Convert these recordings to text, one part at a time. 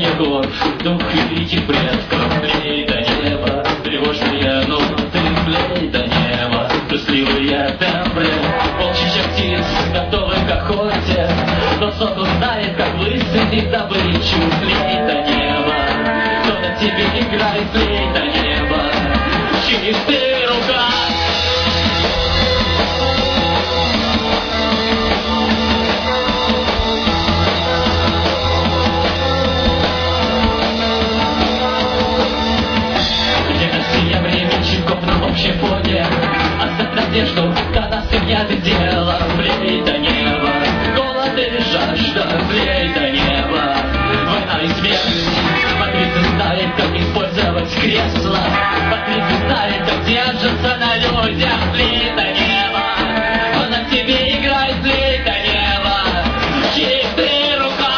гор, дух великих предков, плей до неба, тревожные ноты, плей до неба, трусливые тембры, полчища птиц, готовы к охоте, но сокол знает, как выстрелить добычу, плей до неба, кто на тебе играет, плей до неба, в чьих ты руках. На общем фоне оставь надежду, когда семья ты дело, плей до неба, голод и жажда, плей до неба, война и смерть. Патриция знает, как использовать кресло, Патриция знает, как держаться на людях, плей до неба, он на тебе играет, плей до неба, в чьих ты руках.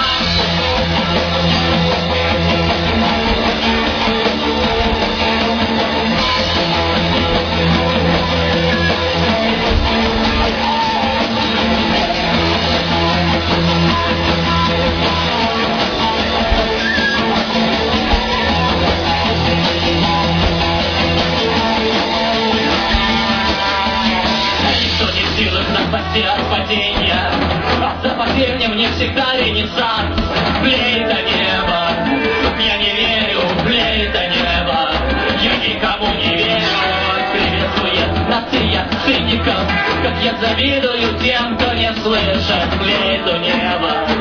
От падения, а за поверьем мне всегда ренессанс. Плей до неба, я не верю, плей до неба, я никому не верю. Приветствует нация циников, как я завидую тем, кто не слышит, плей до неба.